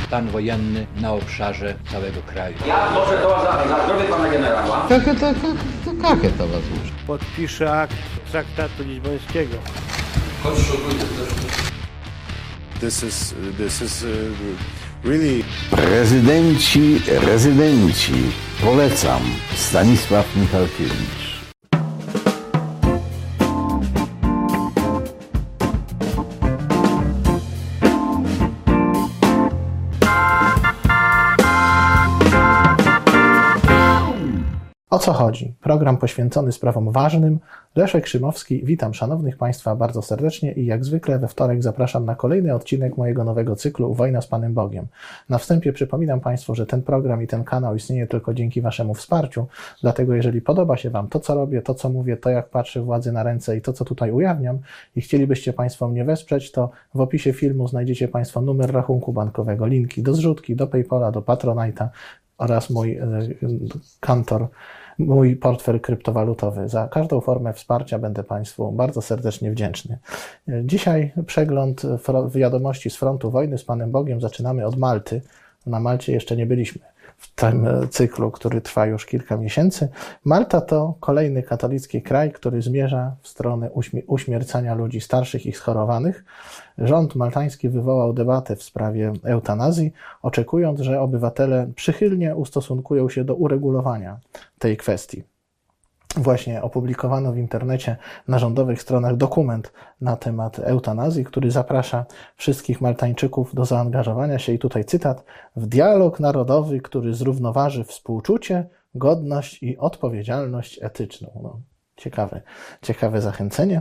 stan wojenny na obszarze całego kraju. Ja proszę to za zdrowie pana generała. Jakie to возможно? Podpiszę akt traktatu lizbońskiego. This is really... Rezydenci. Polecam. Stanisław Michalkiewicz. O co chodzi? Program poświęcony sprawom ważnym. Leszek Szymowski, witam szanownych Państwa bardzo serdecznie i jak zwykle we wtorek zapraszam na kolejny odcinek mojego nowego cyklu Wojna z Panem Bogiem. Na wstępie przypominam Państwu, że ten program i ten kanał istnieje tylko dzięki Waszemu wsparciu, dlatego jeżeli podoba się Wam to, co robię, to, co mówię, to, jak patrzę władzy na ręce i to, co tutaj ujawniam i chcielibyście Państwo mnie wesprzeć, to w opisie filmu znajdziecie Państwo numer rachunku bankowego, linki do zrzutki, do PayPala, do Patronite'a oraz mój kantor, mój portfel kryptowalutowy. Za każdą formę wsparcia będę Państwu bardzo serdecznie wdzięczny. Dzisiaj przegląd wiadomości z frontu wojny z Panem Bogiem. Zaczynamy od Malty. Na Malcie jeszcze nie byliśmy w tym cyklu, który trwa już kilka miesięcy. Malta to kolejny katolicki kraj, który zmierza w stronę uśmiercania ludzi starszych i schorowanych. Rząd maltański wywołał debatę w sprawie eutanazji, oczekując, że obywatele przychylnie ustosunkują się do uregulowania tej kwestii. Właśnie opublikowano w internecie na rządowych stronach dokument na temat eutanazji, który zaprasza wszystkich Maltańczyków do zaangażowania się, i tutaj cytat, w dialog narodowy, który zrównoważy współczucie, godność i odpowiedzialność etyczną. No, ciekawe zachęcenie.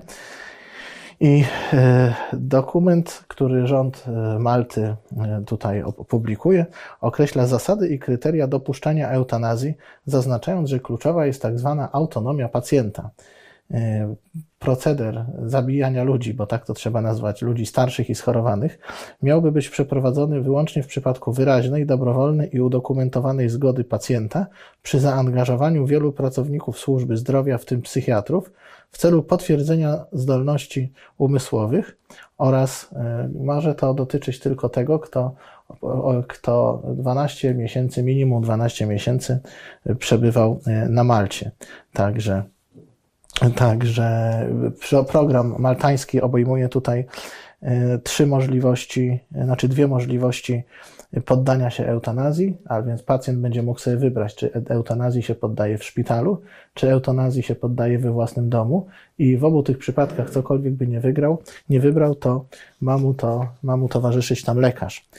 I dokument, który rząd Malty tutaj publikuje, określa zasady i kryteria dopuszczania eutanazji, zaznaczając, że kluczowa jest tak zwana autonomia pacjenta. Proceder zabijania ludzi, bo tak to trzeba nazwać, ludzi starszych i schorowanych, miałby być przeprowadzony wyłącznie w przypadku wyraźnej, dobrowolnej i udokumentowanej zgody pacjenta przy zaangażowaniu wielu pracowników służby zdrowia, w tym psychiatrów, w celu potwierdzenia zdolności umysłowych oraz może to dotyczyć tylko tego, kto 12 miesięcy, minimum 12 miesięcy przebywał na Malcie. Także program maltański obejmuje tutaj dwie możliwości poddania się eutanazji, a więc pacjent będzie mógł sobie wybrać, czy eutanazji się poddaje w szpitalu, czy eutanazji się poddaje we własnym domu, i w obu tych przypadkach cokolwiek by nie wybrał, to ma mu towarzyszyć tam lekarz.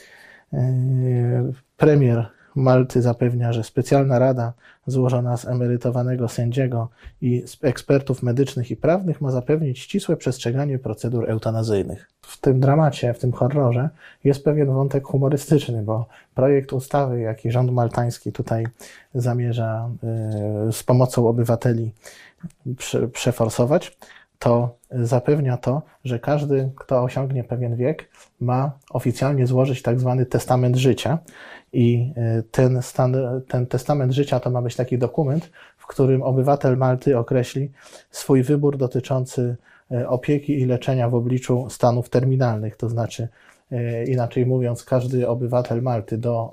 Premier Malty zapewnia, że specjalna rada złożona z emerytowanego sędziego i z ekspertów medycznych i prawnych ma zapewnić ścisłe przestrzeganie procedur eutanazyjnych. W tym dramacie, w tym horrorze jest pewien wątek humorystyczny, bo projekt ustawy, jaki rząd maltański tutaj zamierza z pomocą obywateli przeforsować, to zapewnia to, że każdy, kto osiągnie pewien wiek, ma oficjalnie złożyć tak zwany testament życia. I ten testament życia to ma być taki dokument, w którym obywatel Malty określi swój wybór dotyczący opieki i leczenia w obliczu stanów terminalnych, to znaczy, inaczej mówiąc, każdy obywatel Malty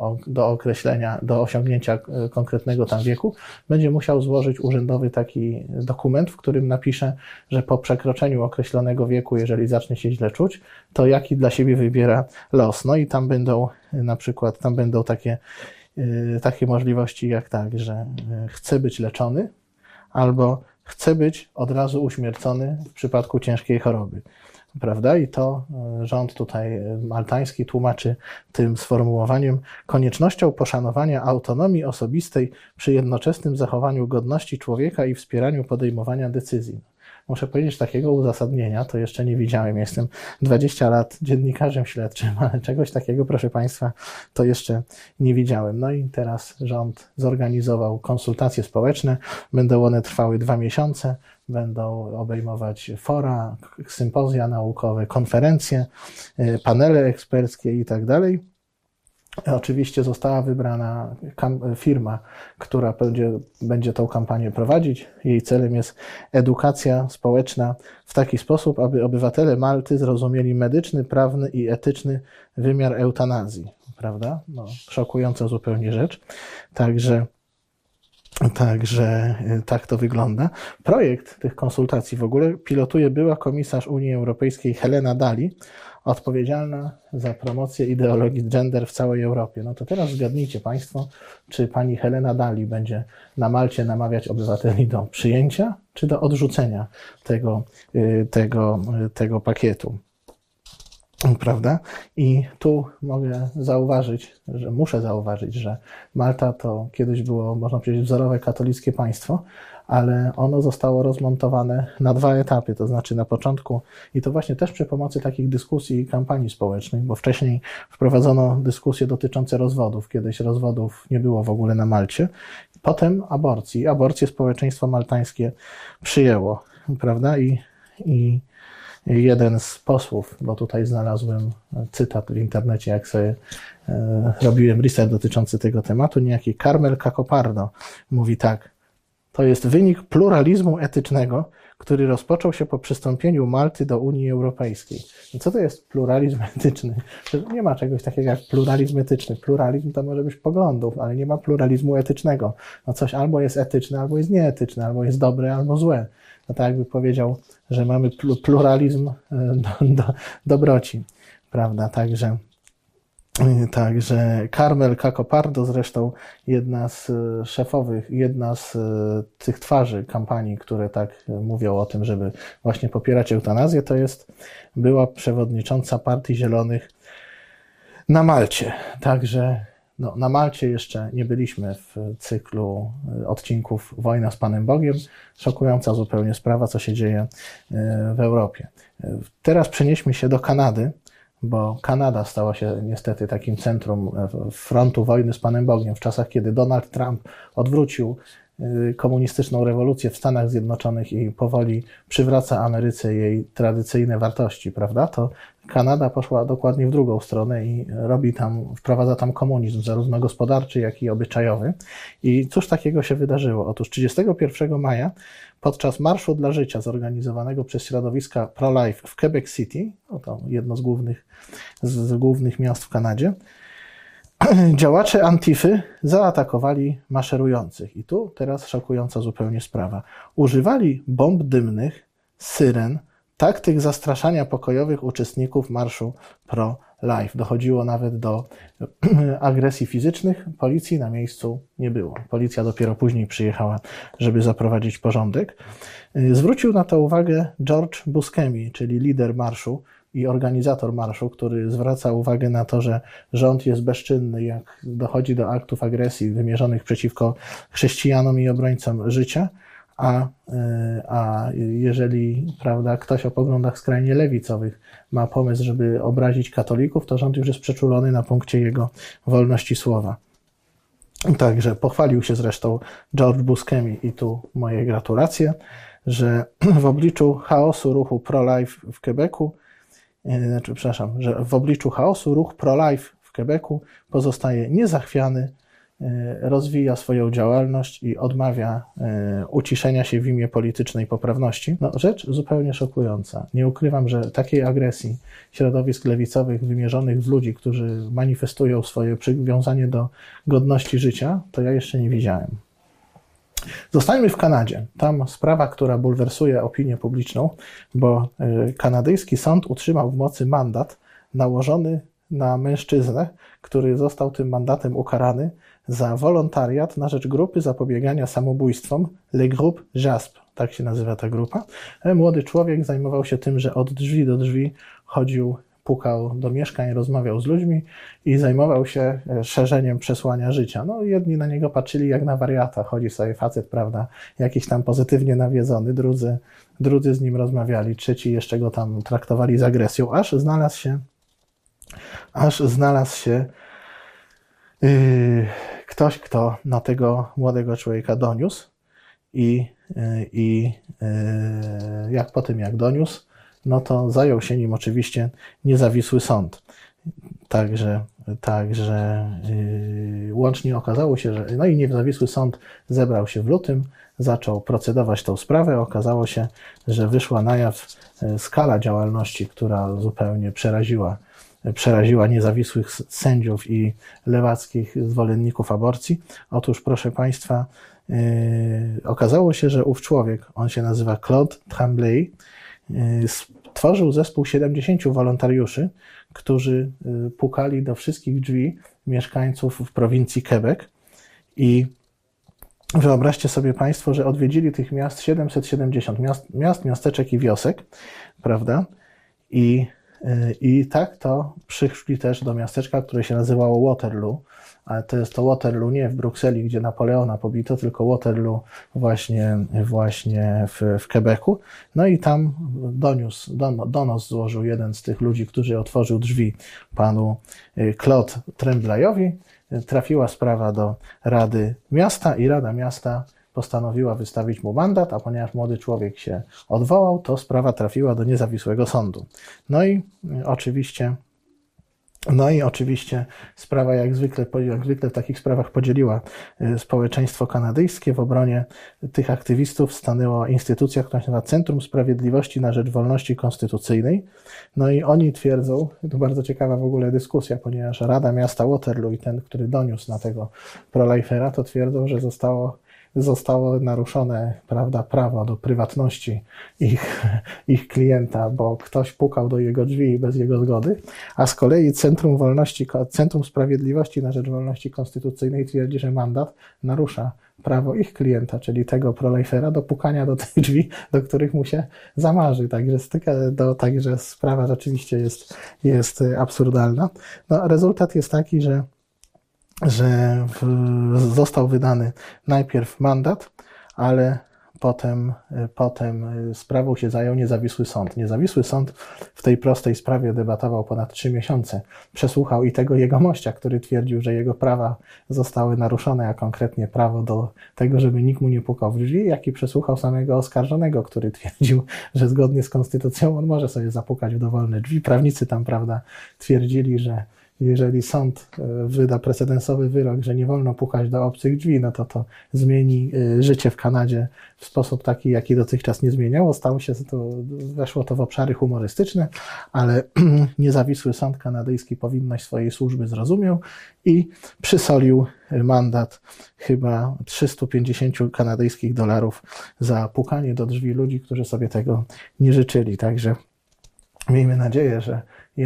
do osiągnięcia konkretnego tam wieku będzie musiał złożyć urzędowy taki dokument, w którym napisze, że po przekroczeniu określonego wieku, jeżeli zacznie się źle czuć, to jaki dla siebie wybiera los. No i tam będą takie możliwości jak że chce być leczony albo chce być od razu uśmiercony w przypadku ciężkiej choroby. Prawda? I to rząd tutaj maltański tłumaczy tym sformułowaniem koniecznością poszanowania autonomii osobistej przy jednoczesnym zachowaniu godności człowieka i wspieraniu podejmowania decyzji. Muszę powiedzieć, takiego uzasadnienia to jeszcze nie widziałem. Jestem 20 lat dziennikarzem śledczym, ale czegoś takiego, proszę Państwa, to jeszcze nie widziałem. No i teraz rząd zorganizował konsultacje społeczne. Będą one trwały 2 miesiące. Będą obejmować fora, sympozja naukowe, konferencje, panele eksperckie i tak dalej. Oczywiście została wybrana firma, która będzie tą kampanię prowadzić. Jej celem jest edukacja społeczna w taki sposób, aby obywatele Malty zrozumieli medyczny, prawny i etyczny wymiar eutanazji. prawda? No, szokująca zupełnie rzecz. Także tak to wygląda. Projekt tych konsultacji w ogóle pilotuje była komisarz Unii Europejskiej Helena Dalli, odpowiedzialna za promocję ideologii gender w całej Europie. No to teraz zgadnijcie Państwo, czy pani Helena Dalli będzie na Malcie namawiać obywateli do przyjęcia, czy do odrzucenia tego pakietu. Prawda? I tu muszę zauważyć, że Malta to kiedyś było, można powiedzieć, wzorowe katolickie państwo, ale ono zostało rozmontowane na 2 etapy, to znaczy na początku, i to właśnie też przy pomocy takich dyskusji i kampanii społecznych, bo wcześniej wprowadzono dyskusje dotyczące rozwodów, kiedyś rozwodów nie było w ogóle na Malcie, potem aborcji. Aborcję społeczeństwo maltańskie przyjęło, prawda? I jeden z posłów, bo tutaj znalazłem cytat w internecie, jak sobie robiłem research dotyczący tego tematu, niejaki Carmel Cacopardo mówi tak: to jest wynik pluralizmu etycznego, który rozpoczął się po przystąpieniu Malty do Unii Europejskiej. No co to jest pluralizm etyczny? Nie ma czegoś takiego jak pluralizm etyczny. Pluralizm to może być poglądów, ale nie ma pluralizmu etycznego. No coś albo jest etyczne, albo jest nieetyczne, albo jest dobre, albo złe. No tak jakby powiedział, że mamy pluralizm dobroci, prawda? Także Carmel Cacopardo, zresztą jedna z tych twarzy kampanii, które tak mówią o tym, żeby właśnie popierać eutanazję, to była przewodnicząca Partii Zielonych na Malcie. Także na Malcie jeszcze nie byliśmy w cyklu odcinków Wojna z Panem Bogiem. Szokująca zupełnie sprawa, co się dzieje w Europie. Teraz przenieśmy się do Kanady, bo Kanada stała się niestety takim centrum frontu wojny z Panem Bogiem w czasach, kiedy Donald Trump odwrócił komunistyczną rewolucję w Stanach Zjednoczonych i powoli przywraca Ameryce jej tradycyjne wartości, prawda? To Kanada poszła dokładnie w drugą stronę i wprowadza tam komunizm, zarówno gospodarczy, jak i obyczajowy. I cóż takiego się wydarzyło? Otóż 31 maja podczas Marszu dla Życia zorganizowanego przez środowiska pro-life w Quebec City, to jedno z głównych miast w Kanadzie, działacze Antify zaatakowali maszerujących. I tu teraz szokująca zupełnie sprawa. Używali bomb dymnych, syren, taktyk zastraszania pokojowych uczestników marszu pro-life. Dochodziło nawet do agresji fizycznych. Policji na miejscu nie było. Policja dopiero później przyjechała, żeby zaprowadzić porządek. Zwrócił na to uwagę George Buscemi, czyli lider marszu i organizator marszu, który zwraca uwagę na to, że rząd jest bezczynny, jak dochodzi do aktów agresji wymierzonych przeciwko chrześcijanom i obrońcom życia, a jeżeli, prawda, ktoś o poglądach skrajnie lewicowych ma pomysł, żeby obrazić katolików, to rząd już jest przeczulony na punkcie jego wolności słowa. Także pochwalił się zresztą George Buscemi i tu moje gratulacje, że w obliczu chaosu ruchu pro-life w Quebecu, że w obliczu chaosu ruch pro-life w Quebecu pozostaje niezachwiany, rozwija swoją działalność i odmawia uciszenia się w imię politycznej poprawności. Rzecz zupełnie szokująca. Nie ukrywam, że takiej agresji środowisk lewicowych wymierzonych w ludzi, którzy manifestują swoje przywiązanie do godności życia, to ja jeszcze nie widziałem. Zostańmy w Kanadzie. Tam sprawa, która bulwersuje opinię publiczną, bo kanadyjski sąd utrzymał w mocy mandat nałożony na mężczyznę, który został tym mandatem ukarany za wolontariat na rzecz grupy zapobiegania samobójstwom Le Groupe JASP, tak się nazywa ta grupa. Młody człowiek zajmował się tym, że od drzwi do drzwi chodził, pukał do mieszkań, rozmawiał z ludźmi i zajmował się szerzeniem przesłania życia. Jedni na niego patrzyli jak na wariata, chodzi sobie facet, prawda, jakiś tam pozytywnie nawiedzony, drudzy z nim rozmawiali, trzeci jeszcze go tam traktowali z agresją, aż znalazł się ktoś, kto na tego młodego człowieka doniósł i jak doniósł, to zajął się nim oczywiście niezawisły sąd. Także łącznie okazało się, że i niezawisły sąd zebrał się w lutym, zaczął procedować tą sprawę. Okazało się, że wyszła na jaw skala działalności, która zupełnie przeraziła przeraziła niezawisłych sędziów i lewackich zwolenników aborcji. Otóż, proszę Państwa, okazało się, że ów człowiek, on się nazywa Claude Tremblay, stworzył zespół 70 wolontariuszy, którzy pukali do wszystkich drzwi mieszkańców w prowincji Quebec i wyobraźcie sobie Państwo, że odwiedzili tych miast 770 miasteczek i wiosek, prawda? I tak to przyszli też do miasteczka, które się nazywało Waterloo, ale to jest to Waterloo nie w Brukseli, gdzie Napoleona pobito, tylko Waterloo właśnie w Quebecu. No i tam donos złożył jeden z tych ludzi, który otworzył drzwi panu Claude Tremblayowi. Trafiła sprawa do Rady Miasta i Rada Miasta postanowiła wystawić mu mandat, a ponieważ młody człowiek się odwołał, to sprawa trafiła do niezawisłego sądu. No i oczywiście sprawa jak zwykle w takich sprawach podzieliła społeczeństwo kanadyjskie. W obronie tych aktywistów stanęła instytucja, która się nazywa Centrum Sprawiedliwości na Rzecz Wolności Konstytucyjnej. No i oni twierdzą, to bardzo ciekawa w ogóle dyskusja, ponieważ Rada Miasta Waterloo i ten, który doniósł na tego prolifera, to twierdzą, że zostało naruszone, prawda, prawo do prywatności ich klienta, bo ktoś pukał do jego drzwi bez jego zgody, a z kolei Centrum Sprawiedliwości na Rzecz Wolności Konstytucyjnej twierdzi, że mandat narusza prawo ich klienta, czyli tego prolifera, do pukania do tych drzwi, do których mu się zamarzy. Także sprawa rzeczywiście jest absurdalna. No, rezultat jest taki, że został wydany najpierw mandat, ale potem sprawą się zajął niezawisły sąd. Niezawisły sąd w tej prostej sprawie debatował ponad 3 miesiące. Przesłuchał i tego jegomościa, który twierdził, że jego prawa zostały naruszone, a konkretnie prawo do tego, żeby nikt mu nie pukał w drzwi, jak i przesłuchał samego oskarżonego, który twierdził, że zgodnie z konstytucją on może sobie zapukać w dowolne drzwi. Prawnicy tam, prawda, twierdzili, że jeżeli sąd wyda precedensowy wyrok, że nie wolno pukać do obcych drzwi, no to zmieni życie w Kanadzie w sposób taki, jaki dotychczas nie zmieniało. Weszło to w obszary humorystyczne, ale niezawisły sąd kanadyjski powinność swojej służby zrozumiał i przysolił mandat chyba $350 kanadyjskich za pukanie do drzwi ludzi, którzy sobie tego nie życzyli. Także miejmy nadzieję, że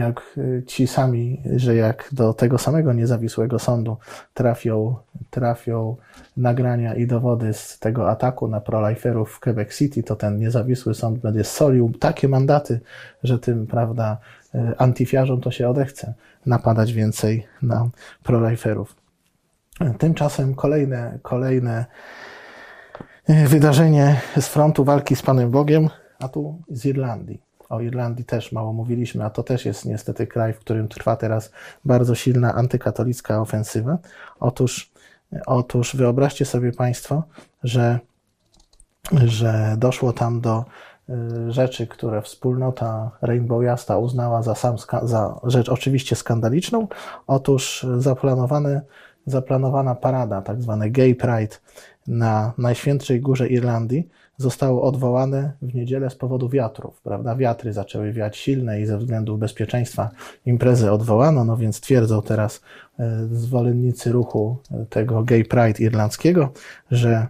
jak do tego samego niezawisłego sądu trafią nagrania i dowody z tego ataku na proliferów w Quebec City, to ten niezawisły sąd będzie solił takie mandaty, że tym, prawda, antyfiarzom to się odechce napadać więcej na proliferów. Tymczasem kolejne wydarzenie z frontu walki z Panem Bogiem, a tu z Irlandii. O Irlandii też mało mówiliśmy, a to też jest niestety kraj, w którym trwa teraz bardzo silna antykatolicka ofensywa. Otóż wyobraźcie sobie Państwo, że doszło tam do rzeczy, które wspólnota Rainbowjasta uznała za rzecz oczywiście skandaliczną. Otóż zaplanowana parada, tak zwane Gay Pride na Najświętszej Górze Irlandii, zostało odwołane w niedzielę z powodu wiatrów, prawda? Wiatry zaczęły wiać silne i ze względów bezpieczeństwa imprezę odwołano, no więc twierdzą teraz zwolennicy ruchu tego Gay Pride irlandzkiego, że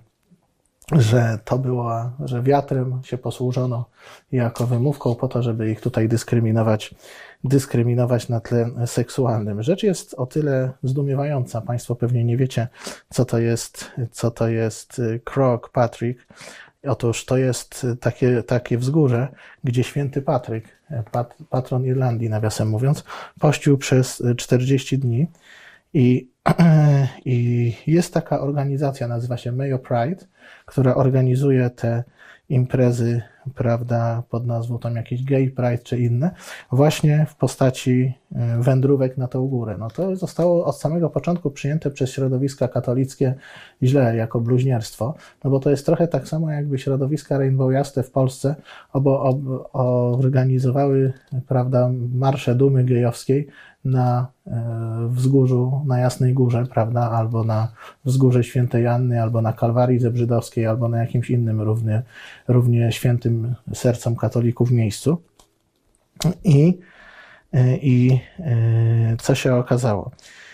wiatrem się posłużono jako wymówką po to, żeby ich tutaj dyskryminować na tle seksualnym. Rzecz jest o tyle zdumiewająca. Państwo pewnie nie wiecie, co to jest Croagh Patrick. Otóż to jest takie wzgórze, gdzie święty Patryk, patron Irlandii nawiasem mówiąc, pościł przez 40 dni i jest taka organizacja, nazywa się Mayo Pride, która organizuje te imprezy, prawda, pod nazwą tam jakiś Gay Pride czy inne, właśnie w postaci wędrówek na tą górę. No to zostało od samego początku przyjęte przez środowiska katolickie źle, jako bluźnierstwo, no bo to jest trochę tak samo, jakby środowiska rainbowjaste w Polsce organizowały, prawda, marsze dumy gejowskiej na wzgórzu, na Jasnej Górze, prawda, albo na wzgórze Świętej Anny, albo na Kalwarii Zebrzydowskiej, albo na jakimś innym równie świętym sercom katolików miejscu. I co się okazało?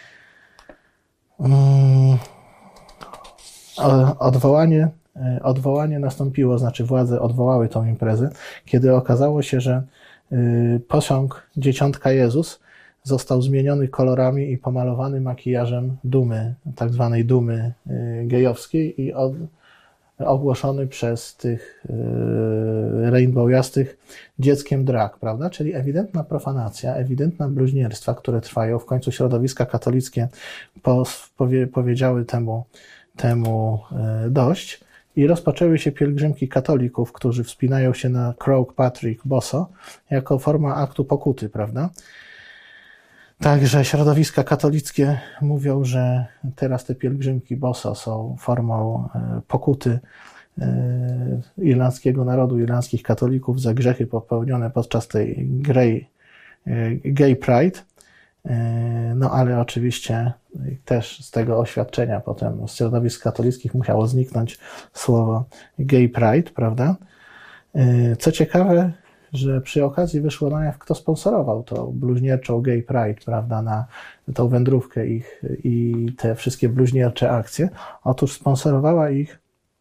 Odwołanie nastąpiło, znaczy władze odwołały tą imprezę, kiedy okazało się, że posąg Dzieciątka Jezus został zmieniony kolorami i pomalowany makijażem dumy, tak zwanej dumy gejowskiej i ogłoszony przez tych rainbowiastych dzieckiem drag, prawda? Czyli ewidentna profanacja, ewidentne bluźnierstwa, które trwają. W końcu środowiska katolickie powiedziały temu dość i rozpoczęły się pielgrzymki katolików, którzy wspinają się na Croagh Patrick boso jako forma aktu pokuty, prawda? Także środowiska katolickie mówią, że teraz te pielgrzymki boso są formą pokuty irlandzkiego narodu, irlandzkich katolików za grzechy popełnione podczas tej Gay Pride. No ale oczywiście też z tego oświadczenia potem z środowisk katolickich musiało zniknąć słowo Gay Pride, prawda? Co ciekawe, że przy okazji wyszło na jaw, kto sponsorował tą bluźnierczą Gay Pride, prawda, na tą wędrówkę ich i te wszystkie bluźniercze akcje. Otóż sponsorowała ich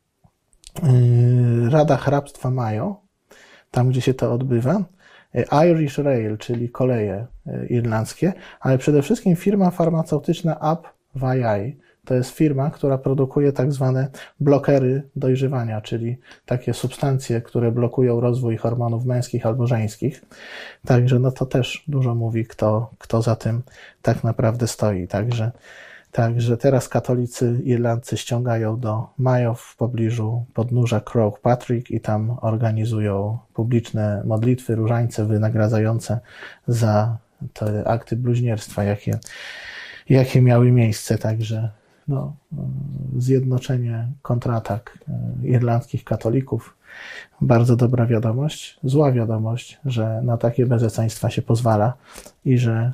Rada Hrabstwa Mayo, tam gdzie się to odbywa, Irish Rail, czyli koleje irlandzkie, ale przede wszystkim firma farmaceutyczna Up-VI. To jest firma, która produkuje tak zwane blokery dojrzewania, czyli takie substancje, które blokują rozwój hormonów męskich albo żeńskich. Także no to też dużo mówi, kto za tym tak naprawdę stoi. Także teraz katolicy irlandzcy ściągają do Mayo w pobliżu podnóża Croagh Patrick i tam organizują publiczne modlitwy, różańce wynagradzające za te akty bluźnierstwa, jakie miały miejsce. Także no, zjednoczenie, kontratak irlandzkich katolików. Bardzo dobra wiadomość. Zła wiadomość, że na takie bezeceństwa się pozwala i że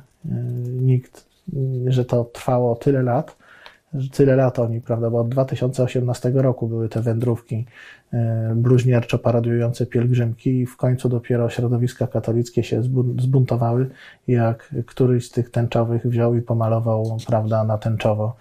że to trwało tyle lat oni, prawda, bo od 2018 roku były te wędrówki bluźnierczo paradujące pielgrzymki i w końcu dopiero środowiska katolickie się zbuntowały, jak któryś z tych tęczowych wziął i pomalował, prawda, na tęczowo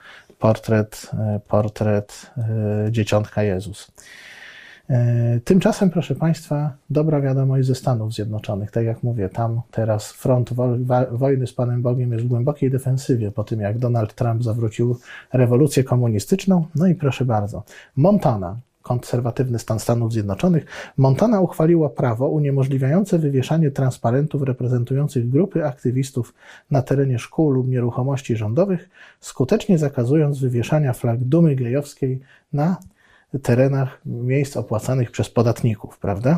portret Dzieciątka Jezus. Tymczasem, proszę Państwa, dobra wiadomość ze Stanów Zjednoczonych. Tak jak mówię, tam teraz front wojny z Panem Bogiem jest w głębokiej defensywie po tym, jak Donald Trump zawrócił rewolucję komunistyczną. No i proszę bardzo, Montana, konserwatywny stan Stanów Zjednoczonych, Montana uchwaliła prawo uniemożliwiające wywieszanie transparentów reprezentujących grupy aktywistów na terenie szkół lub nieruchomości rządowych, skutecznie zakazując wywieszania flag dumy gejowskiej na terenach miejsc opłacanych przez podatników, prawda?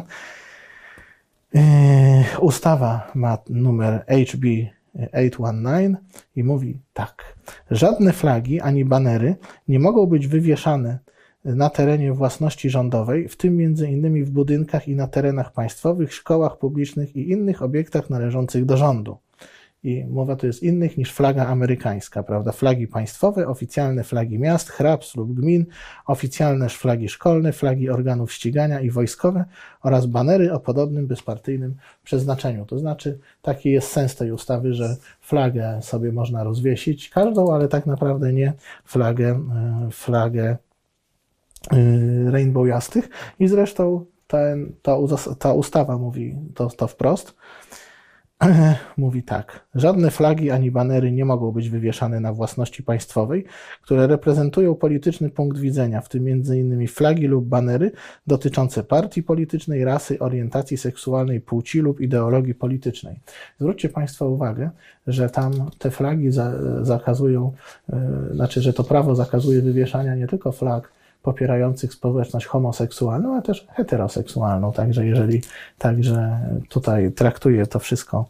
Ustawa ma numer HB 819 i mówi tak. Żadne flagi ani banery nie mogą być wywieszane na terenie własności rządowej, w tym między innymi w budynkach i na terenach państwowych, szkołach publicznych i innych obiektach należących do rządu. I mowa tu jest innych niż flaga amerykańska, prawda? Flagi państwowe, oficjalne flagi miast, hrabstw lub gmin, oficjalne flagi szkolne, flagi organów ścigania i wojskowe oraz banery o podobnym bezpartyjnym przeznaczeniu. To znaczy, taki jest sens tej ustawy, że flagę sobie można rozwiesić, każdą, ale tak naprawdę nie flagę rainbowiastych. I zresztą ta ustawa mówi to wprost. Mówi tak. Żadne flagi ani banery nie mogą być wywieszane na własności państwowej, które reprezentują polityczny punkt widzenia, w tym m.in. flagi lub banery dotyczące partii politycznej, rasy, orientacji seksualnej, płci lub ideologii politycznej. Zwróćcie Państwo uwagę, że tam te flagi zakazują, znaczy, że to prawo zakazuje wywieszania nie tylko flag popierających społeczność homoseksualną, a też heteroseksualną. Także tutaj traktuje to wszystko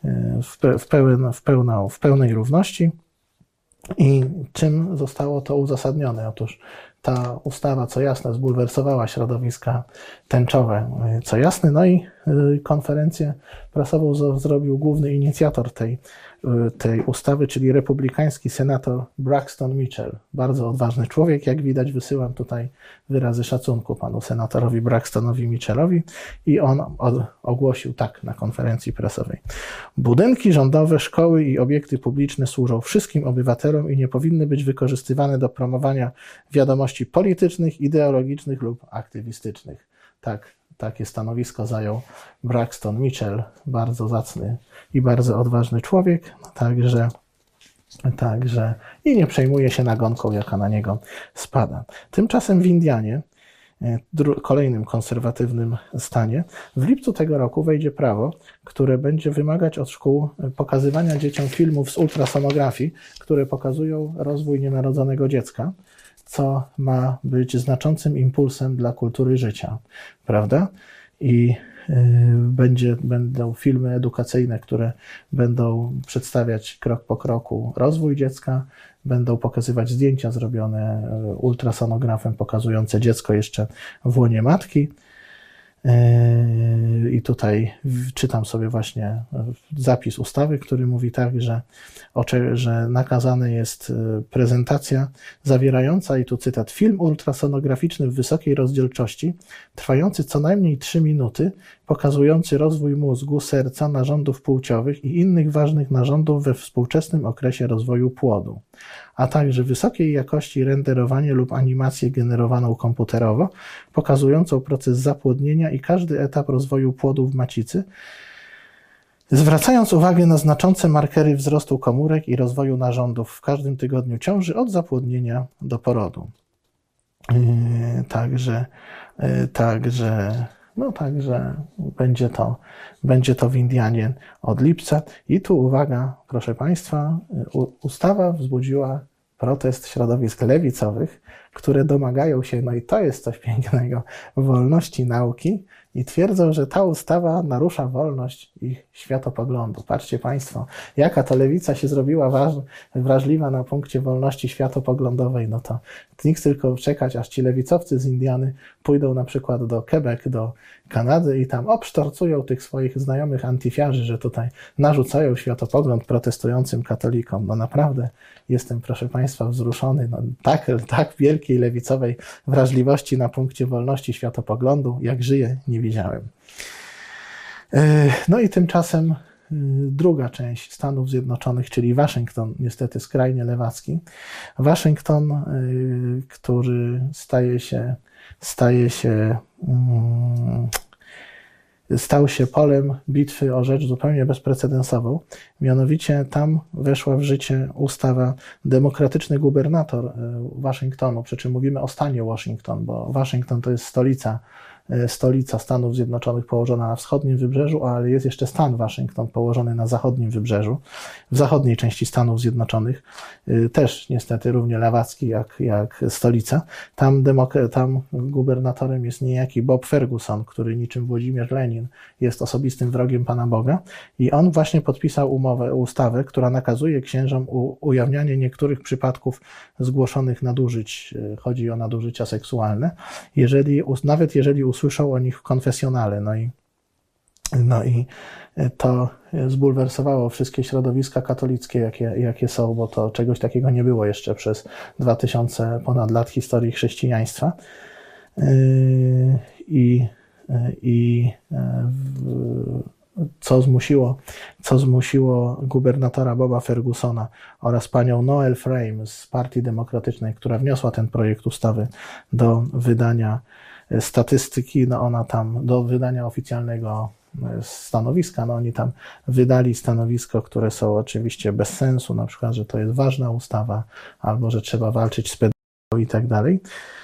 w pełnej równości. I czym zostało to uzasadnione? Otóż ta ustawa, co jasne, zbulwersowała środowiska tęczowe, co jasne, no i konferencję prasową zrobił główny inicjator tej tej ustawy, czyli republikański senator Braxton Mitchell. Bardzo odważny człowiek, jak widać. Wysyłam tutaj wyrazy szacunku panu senatorowi Braxtonowi Mitchellowi i on ogłosił tak na konferencji prasowej. Budynki rządowe, szkoły i obiekty publiczne służą wszystkim obywatelom i nie powinny być wykorzystywane do promowania wiadomości politycznych, ideologicznych lub aktywistycznych. Takie stanowisko zajął Braxton Mitchell, bardzo zacny i bardzo odważny człowiek, także i nie przejmuje się nagonką, jaka na niego spada. Tymczasem w Indianie, kolejnym konserwatywnym stanie, w lipcu tego roku wejdzie prawo, które będzie wymagać od szkół pokazywania dzieciom filmów z ultrasonografii, które pokazują rozwój nienarodzonego dziecka, co ma być znaczącym impulsem dla kultury życia, prawda? I będą filmy edukacyjne, które będą przedstawiać krok po kroku rozwój dziecka, będą pokazywać zdjęcia zrobione ultrasonografem pokazujące dziecko jeszcze w łonie matki. I tutaj czytam sobie właśnie zapis ustawy, który mówi tak, że nakazana jest prezentacja zawierająca, i tu cytat, film ultrasonograficzny w wysokiej rozdzielczości, trwający co najmniej 3 minuty, pokazujący rozwój mózgu, serca, narządów płciowych i innych ważnych narządów we współczesnym okresie rozwoju płodu, a także wysokiej jakości renderowanie lub animację generowaną komputerowo, pokazującą proces zapłodnienia i każdy etap rozwoju płodu w macicy, zwracając uwagę na znaczące markery wzrostu komórek i rozwoju narządów w każdym tygodniu ciąży od zapłodnienia do porodu. Także będzie to w Indianie od lipca. I tu uwaga, proszę Państwa, ustawa wzbudziła protest środowisk lewicowych, które domagają się, no i to jest coś pięknego, wolności nauki i twierdzą, że ta ustawa narusza wolność ich światopoglądu. Patrzcie Państwo, jaka to lewica się zrobiła wrażliwa na punkcie wolności światopoglądowej, no to nic tylko czekać, aż ci lewicowcy z Indiany pójdą na przykład do Quebec, do Kanady i tam obsztorcują tych swoich znajomych antyfiarzy, że tutaj narzucają światopogląd protestującym katolikom. No naprawdę jestem, proszę Państwa, wzruszony. No, tak wielkiej lewicowej wrażliwości na punkcie wolności światopoglądu, jak żyję, nie widziałem. No i tymczasem druga część Stanów Zjednoczonych, czyli Waszyngton, niestety skrajnie lewacki. Waszyngton, który stał się polem bitwy o rzecz zupełnie bezprecedensową. Mianowicie tam weszła w życie ustawa demokratyczny gubernator Waszyngtonu, przy czym mówimy o stanie Washington, bo Waszyngton to jest stolica Stanów Zjednoczonych położona na wschodnim wybrzeżu, ale jest jeszcze stan Waszyngton położony na zachodnim wybrzeżu, w zachodniej części Stanów Zjednoczonych, też niestety równie lewacki jak stolica. Tam gubernatorem jest niejaki Bob Ferguson, który niczym Włodzimierz Lenin jest osobistym wrogiem Pana Boga i on właśnie podpisał ustawę, która nakazuje księżom ujawnianie niektórych przypadków zgłoszonych nadużyć, chodzi o nadużycia seksualne, nawet jeżeli usłyszał o nich w konfesjonale. No i to zbulwersowało wszystkie środowiska katolickie, jakie są, bo to czegoś takiego nie było jeszcze przez 2000 ponad lat historii chrześcijaństwa. Co zmusiło gubernatora Boba Fergusona oraz panią Noel Frame z Partii Demokratycznej, która wniosła ten projekt ustawy do wydania statystyki, do wydania oficjalnego stanowiska, oni tam wydali stanowisko, które są oczywiście bez sensu, na przykład, że to jest ważna ustawa, albo że trzeba walczyć z pedofilią i tak dalej.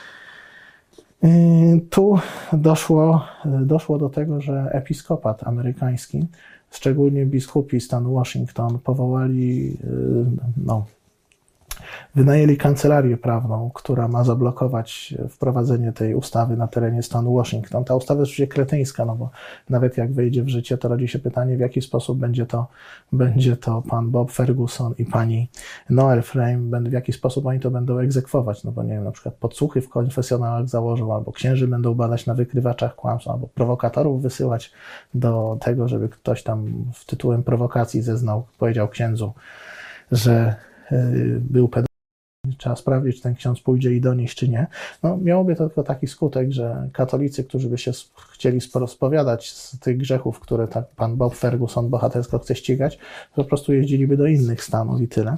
Tu doszło do tego, że episkopat amerykański, szczególnie biskupi stanu Washington, powołali wynajęli kancelarię prawną, która ma zablokować wprowadzenie tej ustawy na terenie stanu Washington. Ta ustawa jest oczywiście kretyńska, no bo nawet jak wejdzie w życie, to rodzi się pytanie, w jaki sposób będzie to pan Bob Ferguson i pani Noel Frame, w jaki sposób oni to będą egzekwować, no bo nie wiem, na przykład podsłuchy w konfesjonałach założą, albo księży będą badać na wykrywaczach kłamstw, albo prowokatorów wysyłać do tego, żeby ktoś tam tytułem prowokacji zeznał, powiedział księdzu, że był pedofilem. Trzeba sprawdzić, czy ten ksiądz pójdzie i donieść, czy nie. No, miałoby to tylko taki skutek, że katolicy, którzy by się chcieli spowiadać z tych grzechów, które pan Bob Ferguson bohatersko chce ścigać, po prostu jeździliby do innych stanów i tyle.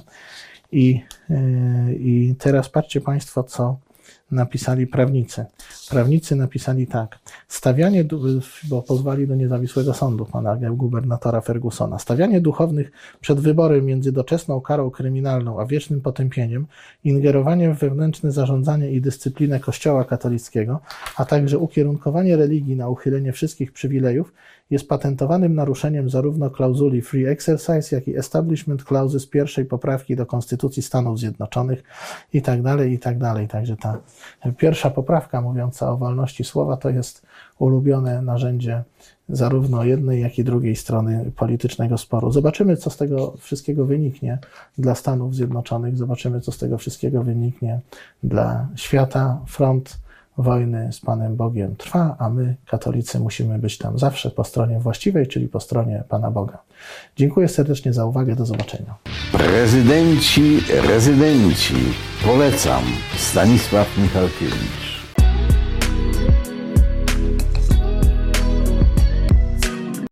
I teraz patrzcie Państwo, co napisali prawnicy. Prawnicy napisali tak. Stawianie, bo pozwali do niezawisłego sądu pana gubernatora Fergusona, stawianie duchownych przed wyborem między doczesną karą kryminalną a wiecznym potępieniem, ingerowaniem w wewnętrzne zarządzanie i dyscyplinę Kościoła katolickiego, a także ukierunkowanie religii na uchylenie wszystkich przywilejów jest patentowanym naruszeniem zarówno klauzuli free exercise, jak i establishment clause z pierwszej poprawki do Konstytucji Stanów Zjednoczonych i tak dalej, i tak dalej. Także ta pierwsza poprawka mówiąca o wolności słowa to jest ulubione narzędzie zarówno jednej, jak i drugiej strony politycznego sporu. Zobaczymy, co z tego wszystkiego wyniknie dla Stanów Zjednoczonych, zobaczymy, co z tego wszystkiego wyniknie dla świata. Front wojny z Panem Bogiem trwa, a my, katolicy, musimy być tam zawsze po stronie właściwej, czyli po stronie Pana Boga. Dziękuję serdecznie za uwagę, do zobaczenia. Rezydenci, polecam. Stanisław Michalkiewicz.